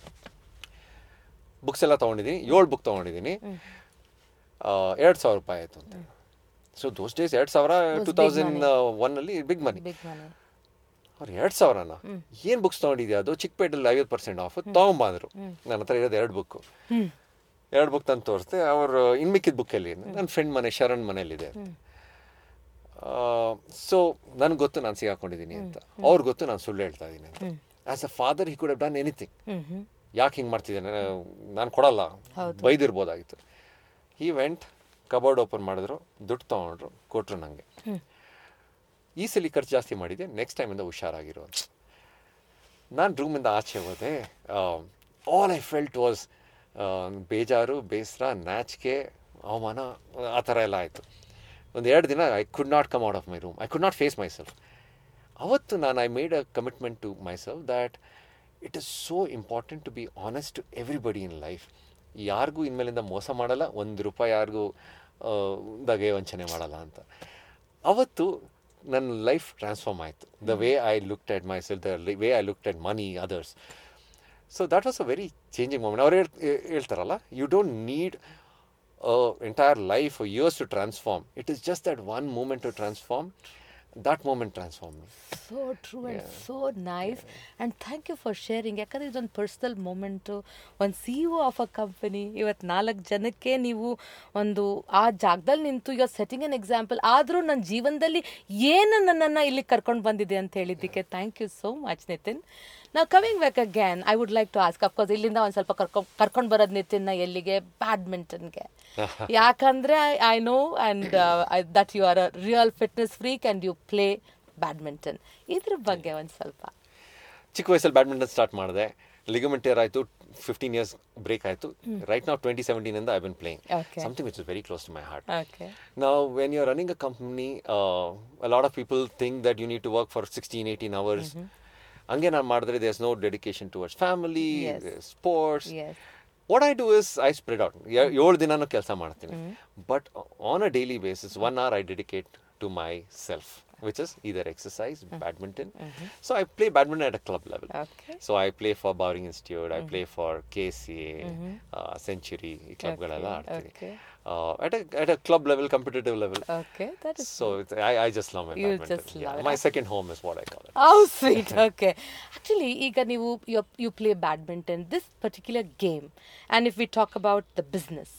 ಬುಕ್ಸ್ ಎಲ್ಲ ತೊಗೊಂಡಿದ್ದೀನಿ, ಏಳು ಬುಕ್ ತೊಗೊಂಡಿದ್ದೀನಿ, ಎರಡು ಸಾವಿರ ರೂಪಾಯಿ ಆಯಿತು ಅಂತ. ಸೊ ದೋಸ್ ಡೇಸ್ ಎರಡು ಸಾವಿರ ಟೂ ತೌಸಂಡ್ ಒನ್ನಲ್ಲಿ ಬಿಗ್ ಮನಿ. ಅವ್ರು ಎರಡು ಸಾವಿರನ ಏನು ಬುಕ್ಸ್ ತೊಗೊಂಡಿದ್ಯಾ, ಅದು ಚಿಕ್ಕಪೇಟೆಲ್ಲಿ ಐವತ್ತು ಪರ್ಸೆಂಟ್ ಆಫ್ ತೊಗೊಂಬಂದರು. ನನ್ನ ಹತ್ರ ಇರೋದು ಎರಡು ಬುಕ್ಕು. ಎರಡು ಬುಕ್ ತಂದು ತೋರಿಸ್ದೆ. ಅವರು ಇನ್ನು ಮಿಕ್ಕಿದ ಬುಕ್ಕಲ್ಲಿ ನನ್ನ ಫ್ರೆಂಡ್ ಮನೆ ಶರಣ್ ಮನೇಲಿದೆ. ಸೊ ನನಗೆ ಗೊತ್ತು ನಾನು ಸಿಗಾಕೊಂಡಿದ್ದೀನಿ ಅಂತ, ಅವ್ರಿಗೆ ಗೊತ್ತು ನಾನು ಸುಳ್ಳು ಹೇಳ್ತಾ ಇದ್ದೀನಿ ಅಂತ. As a father he could have done anything. ಯಾಕೆ ಹಿಂಗೆ ಮಾಡ್ತಿದ್ದೇನೆ, ನಾನು ಕೊಡಲ್ಲ, ಬೈದಿರ್ಬೋದಾಗಿತ್ತು. ಈ ವೆಂಟ್ ಕಬೋರ್ಡ್ ಓಪನ್ ಮಾಡಿದ್ರು, ದುಡ್ಡು ತೊಗೊಂಡ್ರು, ಕೊಟ್ಟರು ನನಗೆ. ಈ ಸಲ ಖರ್ಚು ಜಾಸ್ತಿ ಮಾಡಿದೆ, ನೆಕ್ಸ್ಟ್ ಟೈಮಿಂದ ಹುಷಾರಾಗಿರು ಅಂತ. ನಾನು ರೂಮಿಂದ ಆಚೆ ಹೋದೆ. ಆಲ್ ಐ ಫೆಲ್ಟ್ ವಾಸ್ ಬೇಜಾರು, ಬೇಸರ, ನಾಚಿಕೆ, ಅವಮಾನ, ಆ ಥರ ಎಲ್ಲ ಆಯಿತು. ಒಂದು ಎರಡು ದಿನ I could not come out of my room. I could not face myself. ಅವತ್ತು ನಾನು I made a commitment to myself that it is so important to be honest to everybody in life. ಯಾರಿಗೂ ಇನ್ಮೇಲಿಂದ ಮೋಸ ಮಾಡಲ್ಲ, ಒಂದು ರೂಪಾಯಿ ಯಾರಿಗೂ ದಗೆ ವಂಚನೆ ಮಾಡಲ್ಲ ಅಂತ. ಅವತ್ತು ನನ್ನ ಲೈಫ್ ಟ್ರಾನ್ಸ್ಫಾರ್ಮ್ ಆಯಿತು. The way I looked at myself, the way I looked at money, others. So that was a very changing moment. ಅವ್ರು ಹೇಳ್ತಾರಲ್ಲ, you don't need entire life years to transform. It is just that one moment to transform. That moment transformed me. So true and Yeah. so nice. Yeah. And thank you for sharing. ಯಾಕಂದರೆ ಇದೊಂದು personal moment. ಒಂದು C E O of a company, ಇವತ್ತು ನಾಲ್ಕು ಜನಕ್ಕೆ ನೀವು ಒಂದು ಆ ಜಾಗದಲ್ಲಿ ನಿಂತು you are setting an example. ಆದರೂ ನನ್ನ ಜೀವನದಲ್ಲಿ ಏನು ನನ್ನನ್ನು ಇಲ್ಲಿ ಕರ್ಕೊಂಡು ಬಂದಿದೆ ಅಂತ ಹೇಳಿದ್ದಕ್ಕೆ thank you so much Nitin. ನಾವು coming back again, I would like to ask, of course ಇಲ್ಲಿಂದ ಒಂದು ಸ್ವಲ್ಪ ಕರ್ಕೊ ಕರ್ಕೊಂಡು ಬರೋದು ನಿತಿನ್ನ ಎಲ್ಲಿಗೆ, ಬ್ಯಾಡ್ಮಿಂಟನ್ಗೆ. ಯಾಕಂದರೆ I know and that you are a real fitness freak and you play badminton. ಇದ್ರ ಬಗ್ಗೆ ಒಂದು ಸ್ವಲ್ಪ. ಚಿಕ್ಕ ವಯಸ್ಸಲ್ಲಿ ಬ್ಯಾಡ್ಮಿಂಟನ್ ಸ್ಟಾರ್ಟ್ ಮಾಡಿದೆ. ಲಿಗಮೆಂಟ್ ಟೇರ್ ಆಯಿತು, ಫಿಫ್ಟೀನ್ ಇಯರ್ಸ್ ಬ್ರೇಕ್ ಆಯಿತು. ರೈಟ್ ನಾವು ಟ್ವೆಂಟಿ ಸೆವೆಂಟೀನಿಂದ I been playing something which is very close to my heart. Now when you are running a company, uh, a lot of people think that you need to work for sixteen eighteen hours. ಹಂಗೆ ನಾನು ಮಾಡಿದ್ರೆ there is no dedication towards family, sports. What I do is I spread out. ಏಳು ದಿನನೂ ಕೆಲಸ ಮಾಡ್ತೀನಿ, but on a daily basis one hour I dedicate to myself, which is either exercise, mm-hmm. badminton. Mm-hmm. So I play badminton at a club level. Okay. So I play for Bowring Institute, mm-hmm. I play for K C A, mm-hmm. uh, Century, ಈ ಕ್ಲಬ್ಗಳೆಲ್ಲ ಆಡ್ತೀನಿ. Okay. Uh, at a at a club level, competitive level. Okay, that is. So it's, I I just love my you badminton. Just yeah. love My it. second home is what I call it. How sweet. Okay. Actually, ಈಗ ನೀವು you you play badminton, this particular game, and if we talk about the business,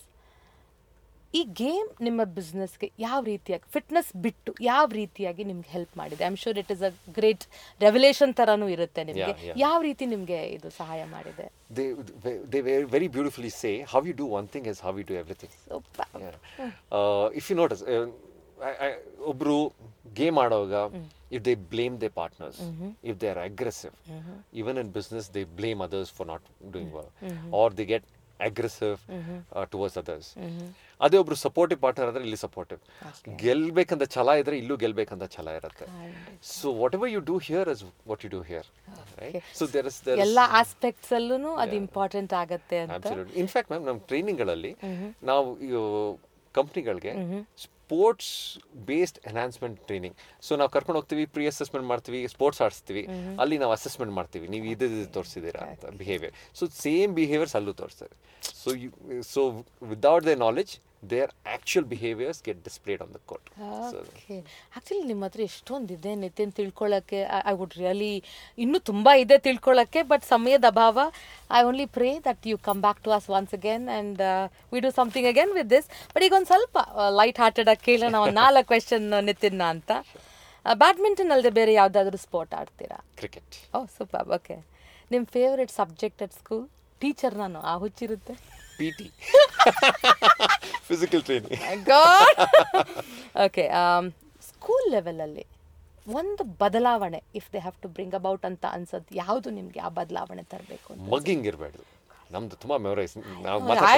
ಈ game ನಿಮ್ಮ ಬಿಸ್ನೆಸ್ಗೆ ಯಾವ ರೀತಿಯಾಗಿ, fitness ಬಿಟ್ಟು ಯಾವ ರೀತಿಯಾಗಿ ನಿಮ್ಗೆ ಹೆಲ್ಪ್ ಮಾಡಿದೆ? I am sure it is a great revelation ಥರನೂ ಇರುತ್ತೆ ನಿಮಗೆ. ಯಾವ ರೀತಿ ನಿಮಗೆ ಇದು ಸಹಾಯ ಮಾಡಿದೆ? They they very, very beautifully say how you do one thing is how you do everything. So yeah. uh, if you notice, uh, I, I, ಒಬ್ರು ಗೇಮ್ ಆಡುವಾಗ if they blame their partners, mm-hmm. if they are aggressive, mm-hmm. even in business they blame others for not doing well, mm-hmm. or they get aggressive mm-hmm. uh, towards others. Mm-hmm. ಅದೇ ಒಬ್ರು supportive partner ಆದರೆ ಇಲ್ಲಿ supportive, ಗೆಲ್ಬೇಕಂತ ಛಲ ಇದ್ರೆ ಇಲ್ಲೂ ಗೆಲ್ಬೇಕಂತ ಛಲ ಇರುತ್ತೆ. So whatever you do here is what you do here. So there is there ಎಲ್ಲ ಆಸ್ಪೆಕ್ಟ್ಸ್ ಅಲ್ಲೂ ಅದು ಇಂಪಾರ್ಟೆಂಟ್ ಆಗುತ್ತೆ ಅಂತ. ಅಬ್ಸಲ್ಯೂಟ್ಲಿ. ಇನ್ಫ್ಯಾಕ್ಟ್ ಮ್ಯಾಮ್ ನಮ್ಮ ಟ್ರೈನಿಂಗ್ಗಳಲ್ಲಿ ನಾವು ಕಂಪ್ನಿಗಳಿಗೆ sports based enhancement training, so ನಾವು ಕರ್ಕೊಂಡು ಹೋಗ್ತೀವಿ, ಪ್ರೀ ಅಸೆಸ್ಮೆಂಟ್ ಮಾಡ್ತೀವಿ, ಸ್ಪೋರ್ಟ್ಸ್ ಆಡಿಸ್ತೀವಿ, ಅಲ್ಲಿ ನಾವು ಅಸೆಸ್ಮೆಂಟ್ ಮಾಡ್ತೀವಿ, ನೀವು ಇದು ತೋರಿಸಿದ್ದೀರಾ ಅಂತ ಬಿಹೇವಿಯರ್. ಸೊ ಸೇಮ್ ಬಿಹೇವಿಯರ್ಸ್ ಅಲ್ಲೂ ತೋರಿಸ್ತಾರೆ. So you so without the knowledge their actual behaviors get displayed on the court. So, okay actually ನಿಮ್ಮ ಹತ್ರ ಎಷ್ಟೊಂದಿದೆ ನಿತಿನ್ ತಿಳ್ಕೊಳ್ಳೋಕ್ಕೆ. ಐ ವುಡ್ ರಿಯಲಿ ಇನ್ನೂ ತುಂಬ ಇದೆ ತಿಳ್ಕೊಳ್ಳೋಕ್ಕೆ, ಬಟ್ ಸಮಯದ ಅಭಾವ. I only pray that you come back to us once again and we do something again with this. But ಈಗ ಒಂದು ಸ್ವಲ್ಪ ಲೈಟ್ ಹಾರ್ಟೆಡ್ ಆಗಿ ಕೇಳೋಣ ಒಂದು ನಾಲ್ಕು ಕ್ವೆಶನ್ ನಿತಿನ್ನ ಅಂತ. ಬ್ಯಾಡ್ಮಿಂಟನ್ ಅಲ್ಲದೆ ಬೇರೆ ಯಾವುದಾದ್ರೂ ಸ್ಪೋರ್ಟ್ ಆಡ್ತೀರಾ? ಕ್ರಿಕೆಟ್. Oh super. ಓಕೆ, ನಿಮ್ಮ favourite subject at school? Teacher ನಾನು ಆ ಹುಚ್ಚಿರುತ್ತೆ. P T. Physical training. God. Okay, school ಲೆವೆಲಲ್ಲಿ ಒಂದು ಬದಲಾವಣೆ if they have to bring about ಅಂತ ಅನ್ಸೋದು ಯಾವುದು ನಿಮಗೆ? ಆ ಬದಲಾವಣೆ ತರಬೇಕು ಅಂತ. ಮಗ್ಗಿಂಗ್ ಇರಬೇಡ್ದು. ನಮ್ದು ತುಂಬಾ ಮೆಮೊರೈಸ್. ನಾವು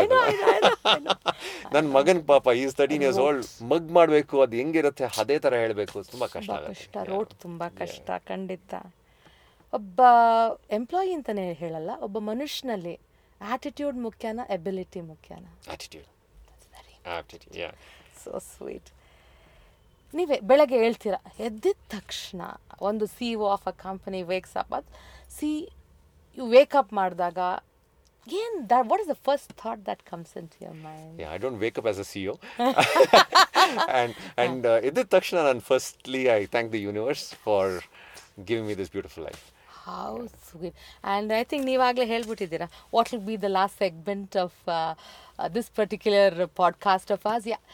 ನನ್ನ ಮಗನ್ ಪಾಪ is thirteen years old, mug ಮಾಡಬೇಕು, ಅದು ಹೆಂಗಿರುತ್ತೆ ಅದೇ ಥರ ಹೇಳಬೇಕು, ತುಂಬ ಕಷ್ಟ ಕಷ್ಟ. ರೋಟ್ ತುಂಬ ಕಷ್ಟ ಖಂಡಿತ. ಒಬ್ಬ ಎಂಪ್ಲಾಯಿ ಅಂತಲೇ ಹೇಳಲ್ಲ, ಒಬ್ಬ ಮನುಷ್ಯನಲ್ಲಿ ಆಟಿಟ್ಯೂಡ್ ಮುಖ್ಯನಾ ಎಬಿಲಿಟಿ ಮುಖ್ಯನಾ? ಆಟಿಟ್ಯೂಡ್. So sweet. ನೀವೇ ಬೆಳಗ್ಗೆ ಹೇಳ್ತೀರಾ, ಎದ್ದಿದ ತಕ್ಷಣ ಒಂದು C O of a company wakes up, ಅದು ಸಿ ಯು ವೇಕ್ ಅಪ್ ಮಾಡಿದಾಗ ಏನು that what is the first thought that comes into your mind? Yeah, I don't wake up as a C E O. and and uh, ಎದ್ದಿದ ತಕ್ಷಣ ನಾನು firstly I thank the universe for giving me this beautiful life. How sweet. And I think ನೀವಾಗಲೇ ಹೇಳ್ಬಿಟ್ಟಿದ್ದೀರಾ what will be the last segment of uh, uh, this particular podcast of ours. Yeah.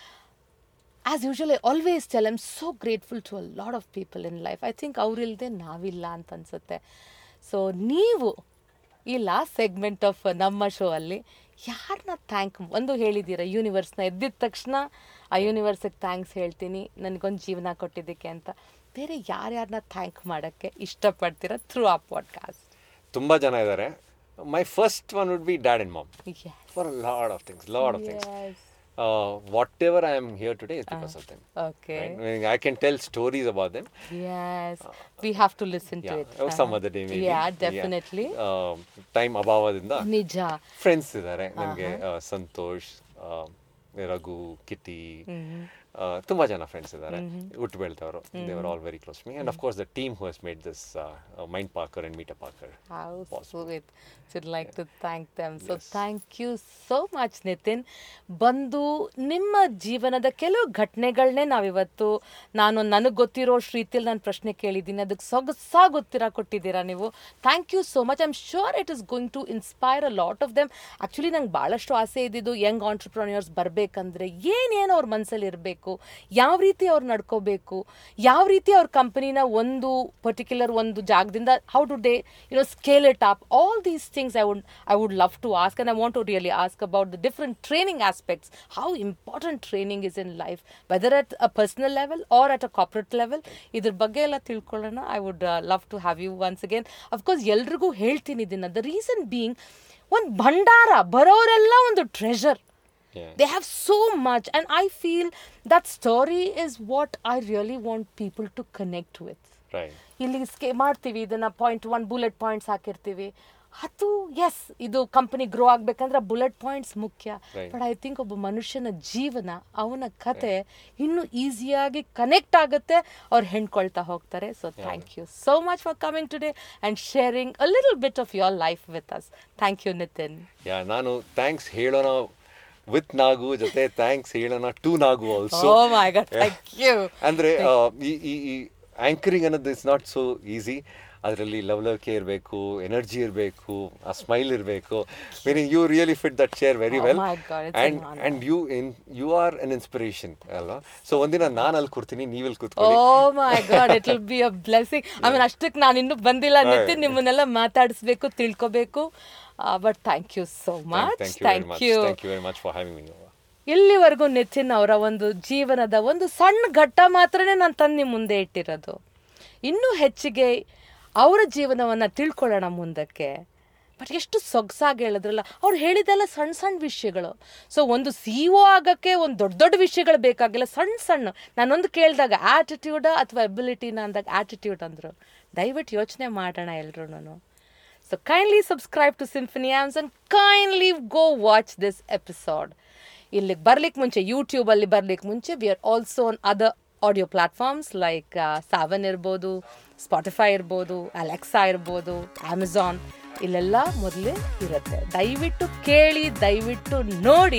As usual, I always tell I'm so grateful to a lot of people in life. I think ಅವರಿಲ್ಲದೆ ನಾವಿಲ್ಲ ಅಂತ ಅನ್ಸುತ್ತೆ. So ನೀವು ಈ last segment of ನಮ್ಮ show ಅಲ್ಲಿ ಯಾರನ್ನ thank ಒಂದು ಹೇಳಿದ್ದೀರಾ, ಯೂನಿವರ್ಸ್ನ ಎದ್ದಿದ ತಕ್ಷಣ ಆ ಯೂನಿವರ್ಸಿಗೆ ಥ್ಯಾಂಕ್ಸ್ ಹೇಳ್ತೀನಿ ನನಗೊಂದು ಜೀವನ ಕೊಟ್ಟಿದ್ದಕ್ಕೆ ಅಂತ. ಬೇರೆ ಯಾರ್ಯಾರನ್ನ ಥ್ಯಾಂಕ್ ಮಾಡೋಕ್ಕೆ ಇಷ್ಟಪಡ್ತೀರಾ ಥ್ರೂ ಆ ಪಾಡ್ಕಾಸ್ಟ್? ತುಂಬ ಜನ ಇದ್ದಾರೆ. My first one would be dad and mom for a lot of things lot of things. Uh, whatever I am here today is because uh, of them. Okay. Right? I mean, I can tell stories about them. Yes. Uh, we have to listen yeah, to it. Uh, some other day maybe. Yeah, definitely. Yeah. Uh, time abhavadinda. Nija. Friends idare. Nange Santosh, uh, Raghu, Kitty. Mm-hmm. Uh, ತುಂಬಾ ಜನ friends ಇದ್ದಾರೆ ಹುಟ್ಟು ಬೆಳ್ದವರು. They are all very close me and of course the team who has made this Mind Parker and Meeta Parker. How sweet. Should like to thank them. So yes. Thank you so much Nitin. ಬಂದು ನಿಮ್ಮ ಜೀವನದ ಕೆಲವು ಘಟನೆಗಳನ್ನೇ ನಾವಿವತ್ತು ನಾನು ನನಗೆ ಗೊತ್ತಿರೋ ರೀತಿಯಲ್ಲಿ ನಾನು ಪ್ರಶ್ನೆ ಕೇಳಿದ್ದೀನಿ, ಅದಕ್ಕೆ ಸೊಗಸಾಗಿ ಉತ್ತರ ಕೊಟ್ಟಿದ್ದೀರಾ ನೀವು. Thank you so much. I am sure it is going to inspire a lot of them. Actually ನಂಗೆ ಭಾಳಷ್ಟು ಆಸೆ ಇದ್ದಿದ್ದು ಯಂಗ್ ಆಂಟ್ರಪ್ರನ್ಯೂರ್ಸ್ ಬರಬೇಕಂದ್ರೆ ಏನೇನು ಅವ್ರ ಮನಸ್ಸಲ್ಲಿ ಇರಬೇಕು, ಯಾವ ರೀತಿ ಅವ್ರು ನಡ್ಕೋಬೇಕು, ಯಾವ ರೀತಿ ಅವ್ರ ಕಂಪನಿನ ಒಂದು ಪರ್ಟಿಕ್ಯುಲರ್ ಒಂದು ಜಾಗದಿಂದ how do they you know scale it up. All these things I would I would love to ask and I want to really ask about the different training aspects, how important training is in life, whether at a personal level or at a corporate level. ಇದ್ರ ಬಗ್ಗೆ ಎಲ್ಲ ತಿಳ್ಕೊಳ್ಳೋಣ. I would love to have you once again. Of course ಎಲ್ರಿಗೂ ಹೇಳ್ತೀನಿ ಇದನ್ನ. The reason being ಒಂದು ಭಂಡಾರ, ಬರೋರೆಲ್ಲ ಒಂದು treasure. Yeah. They have so much and I feel that story is what I really want people to connect with. Right. ಇಲ್ಲಿ ಸ್ಕೇ ಮಾಡ್ತೀವಿ ಇದನ್ನ ಪಾಯಿಂಟ್ ಒನ್ ಬುಲೆಟ್ ಪಾಯಿಂಟ್ಸ್ ಹಾಕಿರ್ತೀವಿ. ಅದು ಎಸ್ ಇದು ಕಂಪನಿ ಗ್ರೋ ಆಗ್ಬೇಕಂದ್ರೆ ಬುಲೆಟ್ ಪಾಯಿಂಟ್ಸ್ ಮುಖ್ಯ. ಬಟ್ ಐ ಥಿಂಕ್ ಒಬ್ಬ ಮನುಷ್ಯನ ಜೀವನ, ಅವನ ಕತೆ ಇನ್ನೂ ಈಸಿಯಾಗಿ ಕನೆಕ್ಟ್ ಆಗುತ್ತೆ, ಅವ್ರು ಹೆಣ್ಕೊಳ್ತಾ ಹೋಗ್ತಾರೆ. So thank you so much for coming today and sharing a little bit of your life with us. Thank you Nitin. Yeah, ನಾನು ಥ್ಯಾಂಕ್ಸ್ ಹೇಳೋಣ ವಿತ್ ನಾಗು ಜೊತೆ ಥ್ಯಾಂಕ್ಸ್ ಹೇಳೋಣ to Nagu also. Oh my god, thank you. ಅಂದರೆ ಈ ಈ anchoring ಅನ್ನೋದು it's not so easy. ಅದರಲ್ಲಿ ಲವಲವಿಕೆ ಇರಬೇಕು, ಎನರ್ಜಿ ಇರಬೇಕು, ಆ ಸ್ಮೈಲ್ ಇರಬೇಕು. Meaning you really fit that chair very well and and you in you are an inspiration ಅಲ್ವಾ. ಸೊ ಒಂದಿನ ನಾನು ಅಲ್ಲಿ ಕೂರ್ತೀನಿ, ನೀವೆಲ್ಲಿ ಕೂತ್ಕೊಳ್ಳಿ. Oh my god, it will be a blessing. ಆಮೇಲೆ ಅಷ್ಟಕ್ಕೆ ನಾನು ಇನ್ನೂ ಬಂದಿಲ್ಲ ನಿತಿನ್, ನಿಮ್ಮನ್ನೆಲ್ಲ ಮಾತಾಡಿಸ್ಬೇಕು, ತಿಳ್ಕೋಬೇಕು. But thank you so much. Thank you thank you very much for having me. ಇಲ್ಲಿವರೆಗೂ ನಿತಿನ್ ಅವರ ಒಂದು ಜೀವನದ ಒಂದು ಸಣ್ಣ ಘಟ್ಟ ಮಾತ್ರನೇ ನಾನು ತಂದು ನಿಮ್ಮ ಮುಂದೆ ಇಟ್ಟಿರೋದು. ಇನ್ನೂ ಹೆಚ್ಚಿಗೆ ಅವರ ಜೀವನವನ್ನು ತಿಳ್ಕೊಳ್ಳೋಣ ಮುಂದಕ್ಕೆ. ಬಟ್ ಎಷ್ಟು ಸೊಗಸಾಗಿ ಹೇಳಿದ್ರಲ್ಲ, ಅವ್ರು ಹೇಳಿದೆಲ್ಲ ಸಣ್ಣ ಸಣ್ಣ ವಿಷಯಗಳು. ಸೊ ಒಂದು ಸಿ ಒ ಆಗೋಕ್ಕೆ ಒಂದು ದೊಡ್ಡ ದೊಡ್ಡ ವಿಷಯಗಳು ಬೇಕಾಗಿಲ್ಲ, ಸಣ್ಣ ಸಣ್ಣ. ನಾನೊಂದು ಕೇಳಿದಾಗ ಆ್ಯಟಿಟ್ಯೂಡ ಅಥವಾ ಎಬಿಲಿಟಿನ ಅಂದಾಗ ಆ್ಯಟಿಟ್ಯೂಡ್ ಅಂದರು. ದಯವಿಟ್ಟು ಯೋಚನೆ ಮಾಡೋಣ ಎಲ್ರೂ. So kindly subscribe to Symphony Arms and kindly go watch this episode. ಇಲ್ಲಿಗೆ ಬರ್ಲಿಕ್ಕೆ ಮುಂಚೆ, ಯೂಟ್ಯೂಬಲ್ಲಿ ಬರ್ಲಿಕ್ಕೆ ಮುಂಚೆ, we are also on other audio platforms like Saavn ಇರ್ಬೋದು, ಸ್ಪಾಟಿಫೈ ಇರ್ಬೋದು, ಅಲೆಕ್ಸಾ ಇರ್ಬೋದು, ಅಮೆಝಾನ್, ಇಲ್ಲೆಲ್ಲ ಮೊದಲೇ ಇರುತ್ತೆ. ದಯವಿಟ್ಟು ಕೇಳಿ, ದಯವಿಟ್ಟು ನೋಡಿ.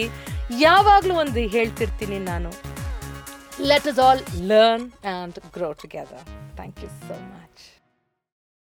ಯಾವಾಗಲೂ ಒಂದು ಹೇಳ್ತಿರ್ತೀನಿ ನಾನು, let us all learn and grow together. Thank you so much.